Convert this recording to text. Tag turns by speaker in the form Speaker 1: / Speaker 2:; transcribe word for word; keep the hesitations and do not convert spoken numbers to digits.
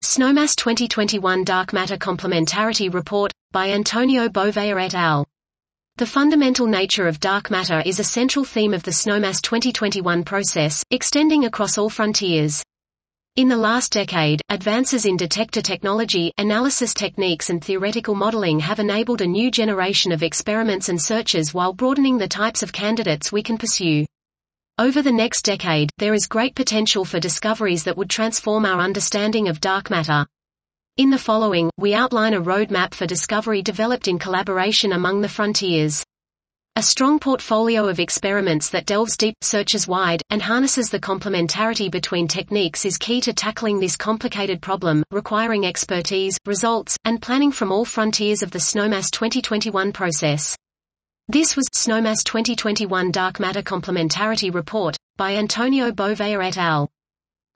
Speaker 1: SNOMAS twenty twenty-one Dark Matter Complementarity Report, by Antonio Bovea et al. The fundamental nature of dark matter is a central theme of the SNOMAS twenty twenty-one process, extending across all frontiers. In the last decade, advances in detector technology, analysis techniques and theoretical modeling have enabled a new generation of experiments and searches while broadening the types of candidates we can pursue. Over the next decade, there is great potential for discoveries that would transform our understanding of dark matter. In the following, we outline a roadmap for discovery developed in collaboration among the frontiers. A strong portfolio of experiments that delves deep, searches wide, and harnesses the complementarity between techniques is key to tackling this complicated problem, requiring expertise, results, and planning from all frontiers of the SNOMAS twenty twenty-one process. This was SNOMAS twenty twenty-one Dark Matter Complementarity Report, by Antonio Bovea et al.